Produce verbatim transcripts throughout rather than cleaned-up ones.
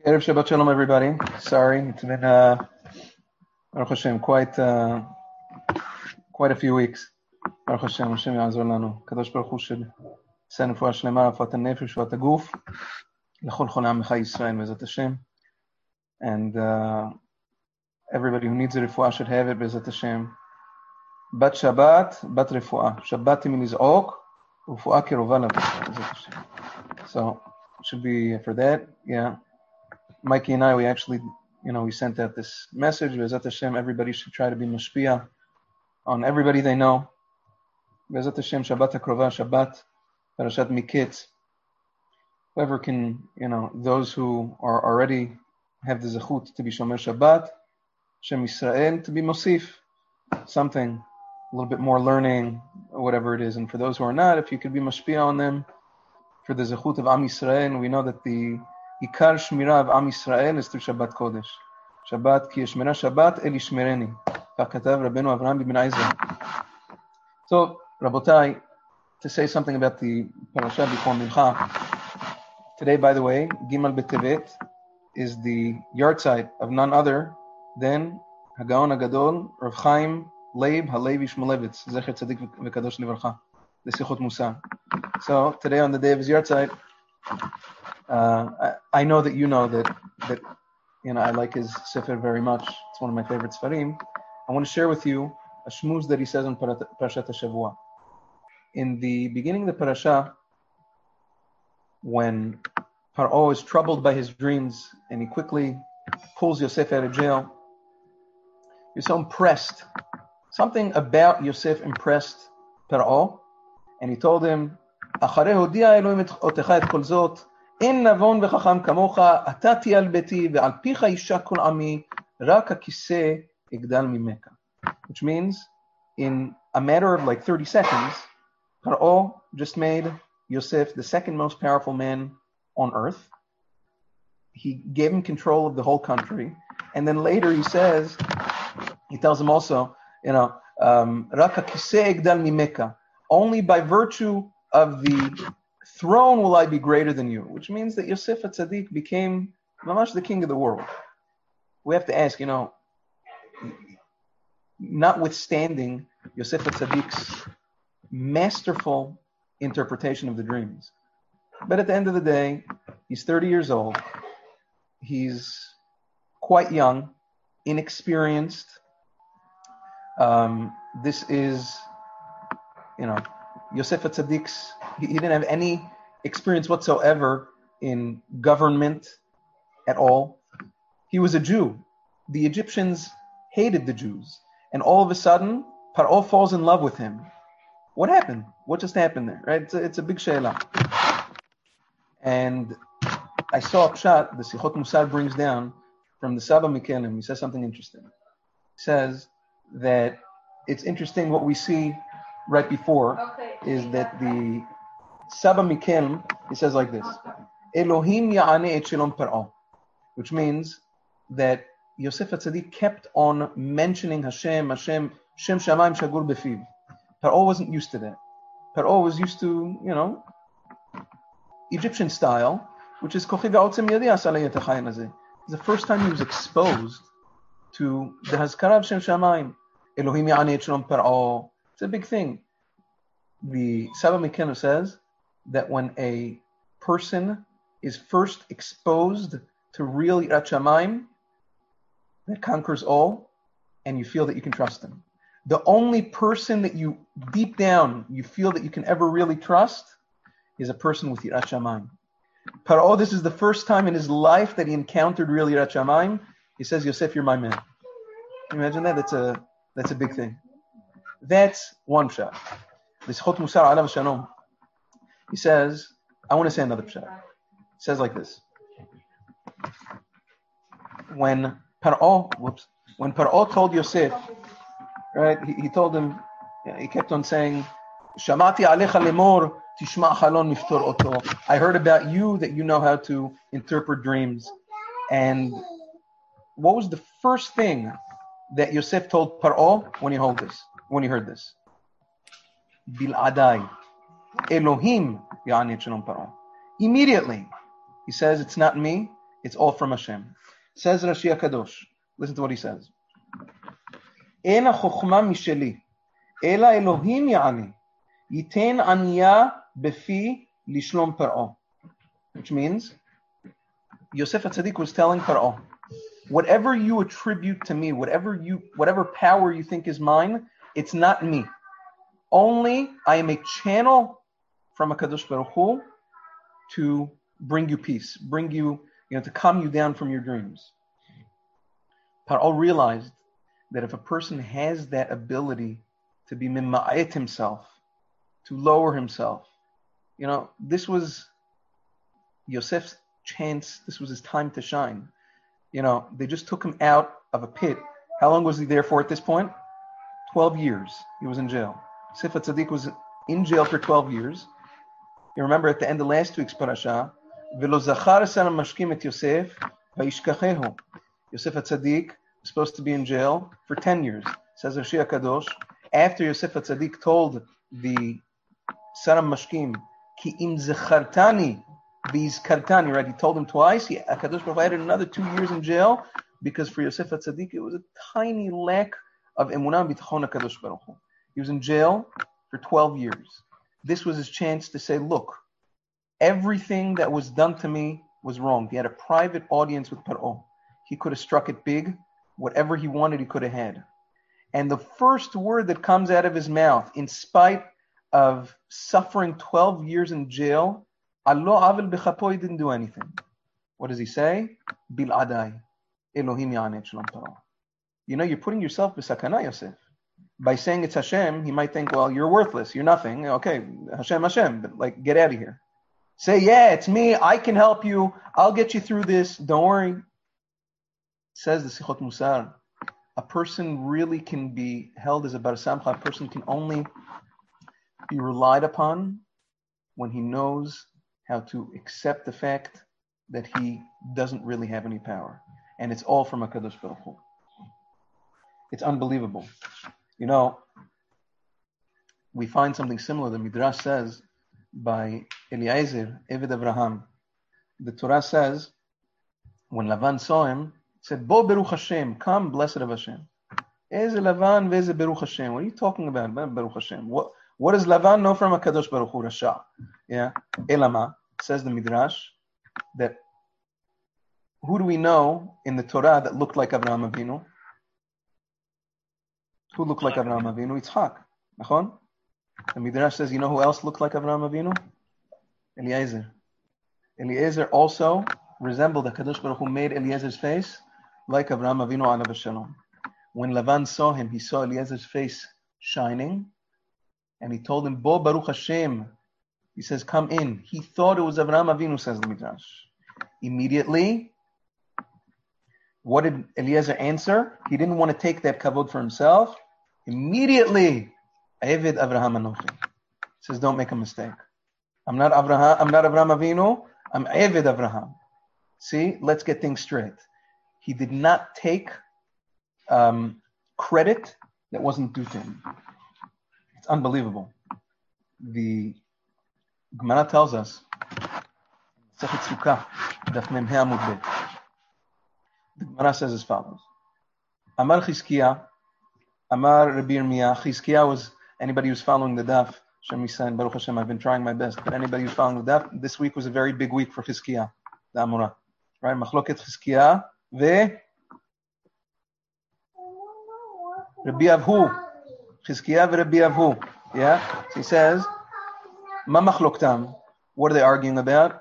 Erev Shabbat Shalom, everybody. Sorry, it's been, uh, Baruch Hashem, quite, uh, quite a few weeks. Baruch Hashem, Hashem יעזור לנו. הקדוש ברוך הוא שתעשה רפואה שלמה, רפואת הנפש, רפואת הגוף, לכל חולי עמך ישראל, בעזרת Hashem. And uh, everybody who needs a refuah should have it, בעזרת Hashem. בת שבת, בת רפואה. שבת היא מלזעוק, ורפואה קרובה לבוא, בעזרת Hashem. So, it should be for that, yeah. Mikey and I, we actually, you know, we sent out this message. Bezat Hashem, everybody should try to be mashpia on everybody they know. Bezat Hashem, Shabbat HaKrova, Shabbat, Parashat Miketz. Whoever can, you know, those who are already have the zechut to be Shomer Shabbat, Shem Yisrael, to be Mosif, something, a little bit more learning, or whatever it is. And for those who are not, if you could be mashpia on them, for the zechut of Am Yisrael, we know that the Ikar Shmira of Am Yisrael is through Shabbat Kodesh. Shabbat, ki yeshmera Shabbat, el yishmereni. Katav Rabbeinu Avraham ibn Isaac. So, Rabotai, to say something about the parasha before Mincha. Today, by the way, Gimal B'Tevet is the yahrzeit of none other than Hagaon HaGadol, Rav Chaim Leib HaLevi Shmulevitz, Zecher Tzadik V'Kadosh Livracha, the Sichot Musar. So, today on the day of his yahrzeit, Uh, I, I know that you know that, that, you know, I like his sefer very much. It's one of my favorite sefarim. I want to share with you a shmuz that he says on Parashat HaShavua. In the beginning of the parasha, when Paro is troubled by his dreams and he quickly pulls Yosef out of jail, he's so impressed. Something about Yosef impressed Paro, and he told him, "Acharei hodia Elohim et otecha et kol zot, אין נבון וחכם כמוך, אתה תהיה על ביתי, ועל פיך יישק כל עמי, רק הכיסא יגדל ממך." Which means, in a matter of like thirty seconds, Paro just made Yosef the second most powerful man on earth. He gave him control of the whole country. And then later he says, he tells him also, you know, רק הכיסא יגדל ממך, only by virtue of the throne will I be greater than you, which means that Yosef HaTzadik became mamash the king of the world. We have to ask, you know, notwithstanding Yosef HaTzadik's masterful interpretation of the dreams, but at the end of the day, he's thirty years old, he's quite young, inexperienced. Um, this is, you know, Yosef HaTzadik's, he, he didn't have any experience whatsoever in government at all. He was a Jew. The Egyptians hated the Jews. And all of a sudden, Paro falls in love with him. What happened? What just happened there? Right? It's a, it's a big she'elah. And I saw a pshat, the Sichot Musar brings down from the Saba Mikelim. He says something interesting. He says that it's interesting what we see right before okay. is that the Saba Mikel, he says like this, Elohim ya'aneh et shalom Paro, which means that Yosef HaTzadik kept on mentioning Hashem, Hashem, Shem Shamayim Shagur Befiv. Paro wasn't used to that. Paro was used to, you know, Egyptian style, which is Kochi v'otzem yadi asalei yetachayin hazeh. It's the first time he was exposed to the Hazkara of Shem Shamayim. Elohim ya'aneh et shalom Paro. It's a big thing. The Saba Mikenu says that when a person is first exposed to real Yirat Shamayim, that conquers all, and you feel that you can trust him. The only person that you, deep down, you feel that you can ever really trust is a person with Yirat Shamayim. Paro, this is the first time in his life that he encountered real Yirat Shamayim. He says, Yosef, you're my man. Can you imagine that? That's a, that's a big thing. That's one shot. The Sichot Musar Alav Shalom. He says, I want to say another pshat. It says like this. When Paro, whoops, when Paro told Yosef, right, he, he told him, he kept on saying, Shamati alecha lemor, tishma halon miftor oto. I heard about you that you know how to interpret dreams. And what was the first thing that Yosef told Paro when he heard this? When he heard this? Bil'adai. Elohim ya'aneh et shalom Paro. Immediately, he says, it's not me, It's all from Hashem. Says Rashi HaKadosh. Listen to what he says. Ena chokhma misheli, ela Elohim ya'ani, yiten anya befi lishlom Paro. Which means, Yosef HaTzadik was telling Paro, whatever you attribute to me, whatever you, whatever power you think is mine, it's not me. Only I am a channel from HaKadosh Baruch Hu to bring you peace, bring you, you know, to calm you down from your dreams. Paro realized that if a person has that ability to be mimma'ayit himself, to lower himself, you know, this was Yosef's chance, this was his time to shine. You know, they just took him out of a pit. How long was he there for at this point? twelve years. He was in jail. Yosef HaTzadik was in jail for twelve years. You remember at the end of last week's parasha, V'lo zachar Saram mashkim et Yosef, v'yishkachehu. Yosef HaTzadik was supposed to be in jail for ten years. Says Rashi HaKadosh, after Yosef HaTzadik told the Saram mashkim, ki im zachartani v'yizkartani, right? He told him twice. He, HaKadosh provided another two years in jail because for Yosef HaTzadik it was a tiny lack of emunah b'tachon HaKadosh Baruch Hu. He was in jail for twelve years. This was his chance to say, look, everything that was done to me was wrong. He had a private audience with Paro. He could have struck it big. Whatever he wanted, he could have had. And the first word that comes out of his mouth, in spite of suffering twelve years in jail, Allah avil b'chapo, he didn't do anything. What does he say? Bil'adai, Elohim ya'anet shalom Paro. You know, you're putting yourself b'sakana, Yosef. By saying it's Hashem, he might think, well, you're worthless, you're nothing. Okay, Hashem, Hashem, but like, get out of here. Say, yeah, it's me, I can help you, I'll get you through this, don't worry. Says the Sichot Musar, a person really can be held as a bar samcha, a person can only be relied upon when he knows how to accept the fact that he doesn't really have any power. And it's all from HaKadosh Baruch Hu. It's unbelievable. You know, we find something similar. The Midrash says by Eliezer, Eved Avraham. The Torah says, when Lavan saw him, said, Bo Beruch Hashem, come, blessed of Hashem. Eze Lavan veze Beruch Hashem. What are you talking about, Beruch Hashem? What, what does Lavan know from HaKadosh Baruch Hu, Rasha? Yeah, Elama, says the Midrash, that who do we know in the Torah that looked like Avraham Avinu? Who looked like Avraham Avinu? Yitzchak. Nachon? The Midrash says, you know who else looked like Avraham Avinu? Eliezer. Eliezer also resembled, the HaKadosh Baruch Hu made Eliezer's face like Avraham Avinu alav shalom. When Lavan saw him, he saw Eliezer's face shining, and he told him, Bo Baruch Hashem. He says, come in. He thought it was Avraham Avinu, says the Midrash. Immediately, what did Eliezer answer? He didn't want to take that kavod for himself. Immediately, Eved Avraham Anochi. He says, don't make a mistake. I'm not Avraham, I'm not Avraham Avinu, I'm Eved Avraham. See, let's get things straight. He did not take um, credit that wasn't due to him. It's unbelievable. The Gemara tells us, Sechet Sukkah, Daf Mem He Amud Bet. The Gemara says as follows. Amar Chizkiah, Amar Rabbi Yirmiyah. Chizkiah was, anybody who's following the daf, Shem Yisrael, Baruch Hashem, I've been trying my best, but anybody who's following the daf, this week was a very big week for Chizkiah, the Amorah. Right? Machloket Chizkiah, ve Rabbi Avhu. Chizkiah ve Rabbi Avhu. Yeah? So he says, Ma machloktam. What are they arguing about?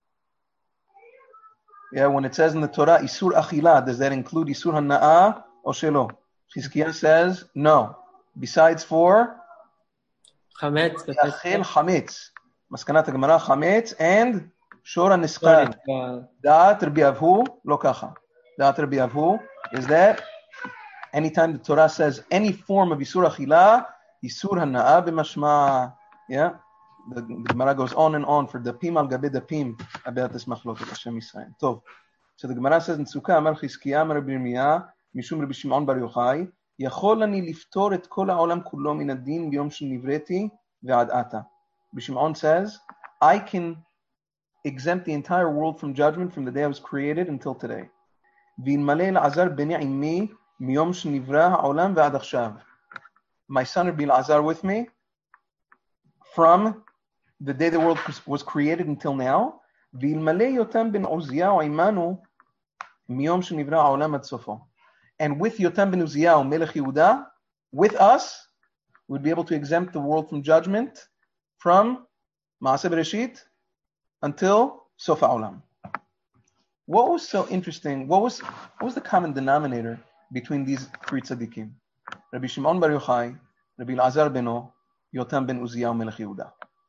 Yeah, when it says in the Torah, Isur Achila, does that include Isur Hana'ah or Shelo? Chizkiah says, no. Besides for Chametz. Yachel Chametz. Maskanat Gemara, Chametz and Shora Nisqad. Da'at Rabbi Avhu, lo kacha. Da'at Rabbi Avhu is that anytime the Torah says any form of Isur Achila, Isur Hana'ah b'mashma. Yeah? The, the Gemara goes on and on for dapim al gabe dapim about this machloket Hashem Yisrael. Tov. So the Gemara says in Sukkah, Amar Chizkiah, Amar Rabbi Yirmiyah, Mishum Rabbi Shimon Bar Yochai, Yachol ani liftor et kol ha'olam kulo min ad-din b'yom shenivreti ve'ad ata. Rabbi Shimon says, I can exempt the entire world from judgment from the day I was created until today. My son Rabbi Elazar with me from the day the world was created until now. And with Yotam ben Uziyahu, Melech Yehuda, with us, we'd be able to exempt the world from judgment from Maaseh Bereshit until Sof HaOlam. What was so interesting? What was what was the common denominator between these three tzaddikim? Rabbi Shimon Bar Yochai, Rabbi Elazar beno, Yotam ben Uziyahu, Melech Yehuda.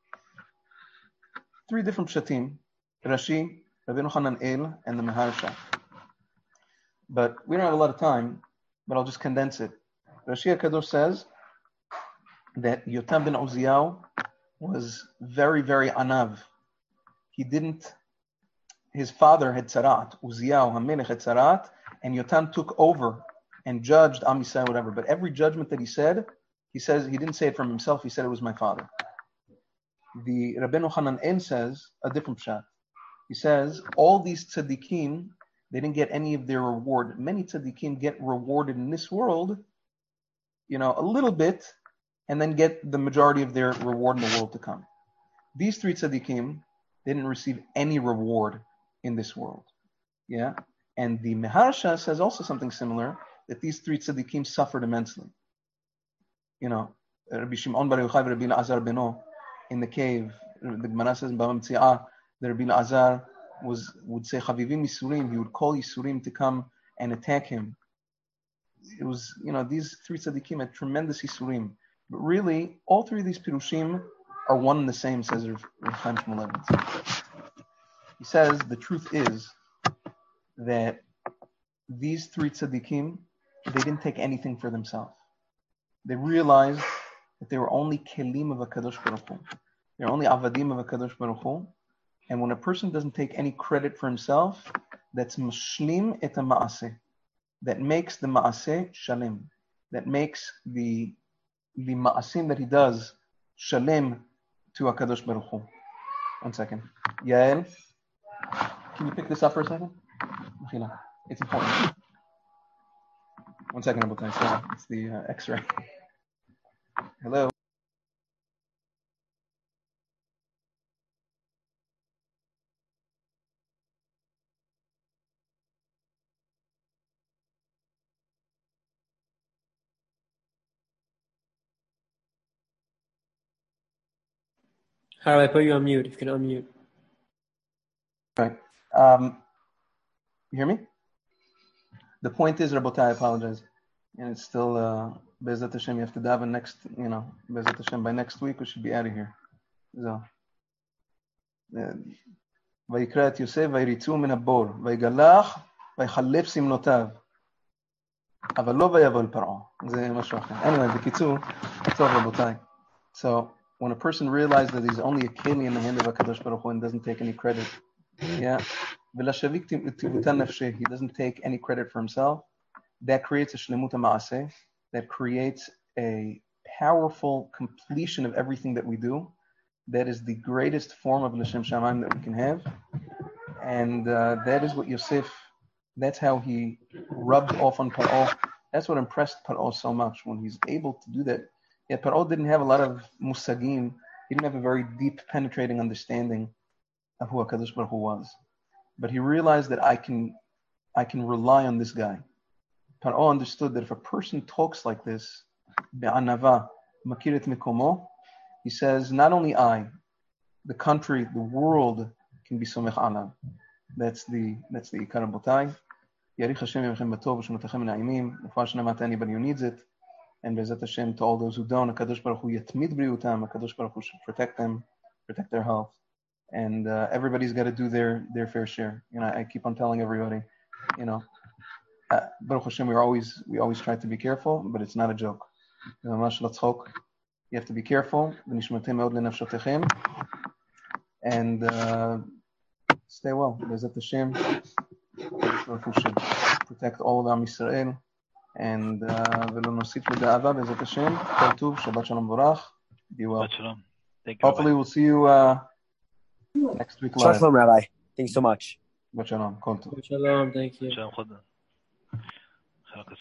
Three different pshatim, Rashi, Rabbi Yochanan El, and the Maharsha. But we don't have a lot of time, but I'll just condense it. Rashi HaKadosh says that Yotam ben Uziyahu was very, very anav. He didn't, his father had tzarat, Uziyahu HaMelech had tzarat, and Yotam took over and judged Am Yisrael, whatever. But every judgment that he said, he says, he didn't say it from himself, he said it was my father. The Rabbeinu Hanan En says a different pshat. He says, all these tzaddikim, they didn't get any of their reward. Many tzaddikim get rewarded in this world, you know, a little bit, and then get the majority of their reward in the world to come. These three tzaddikim, they didn't receive any reward in this world. Yeah? And the Meharsha says also something similar, that these three tzaddikim suffered immensely. You know, Rabbi Shimon Bar Yochai, Rabbi Elazar beno, in the cave, the Gemara says in Bava Metzia, that Rabbi Elazar was would say Chavivim Yisurim, he would call Yisurim to come and attack him. It was, you know, these three tzaddikim had tremendous Yisurim. But really, all three of these Pirushim are one and the same, says Rav Chaim Shmulevitz. He says the truth is that these three tzaddikim, they didn't take anything for themselves. They realized that they were only kelim of HaKadosh Baruch Hu. They're only avadim of HaKadosh Baruch Hu. And when a person doesn't take any credit for himself, that's mashlim et ha'ma'aseh. That makes the ma'aseh shalim. That makes the the ma'asim that he does shalim to HaKadosh Baruch Hu. One second. Yael, can you pick this up for a second? It's important. One second, Rabotai. Sorry, it's the uh, X-ray. Hello. How do I put you on mute? If you can unmute. Right. Um, you hear me? The point is, Rabotai, I apologize. And it's still, uh, Be'ezat Hashem, you have to daven next, you know, Be'ezat Hashem, by next week we should be out of here. So. ויקרא את יוסף ויריצו מן הבור ויגלח ויחלף סמלותיו אבל לא ויבוא אל פרעה. זה משהו אחר. Anyway, בקיצור, טוב רבותיי. So, when a person realizes that he's only a keli in the hand of HaKadosh Baruch Hu and doesn't take any credit, yeah, ולשביק תיבותן נפשי, he doesn't take any credit for himself, that creates a shlemut ha'ma'aseh, that creates a powerful completion of everything that we do. That is the greatest form of L'Shem Shamayim that we can have. And uh, that is what Yosef, that's how he rubbed off on Paro. That's what impressed Paro so much, when he's able to do that. Yet Paro didn't have a lot of musagim. He didn't have a very deep, penetrating understanding of who HaKadosh Baruch Hu was. But he realized that I can, I can rely on this guy. Paro understood that if a person talks like this, be'anava, makir et mikomo, he says, not only I, the country, the world can be somech alav. That's the that's the ikar botai. Yarich Hashem yemechem batov v'shemotechem na'imim. Ufar shnemat anybody who needs it, and Be'ezat Hashem to all those who don't. HaKadosh Baruch Hu yatmid briutam. HaKadosh Baruch Hu should protect them, protect their health, and uh, everybody's got to do their their fair share. You know, I keep on telling everybody, you know, uh, Baruch Hashem, we always we always try to be careful, but it's not a joke. You have to be careful. And uh, stay well. Be'ezat Hashem should protect all of Am Yisrael. And ולא נוסיף לדאבה, בעזרת השם. כל טוב, Shabbat Shalom Borach. Be well. Shabbat Shalom. Thank you. Hopefully we'll see you uh, Next week live. Shalom, Rabbi. Thanks so much. Shabbat shalom. Konto. Shalom, thank you. عشان خد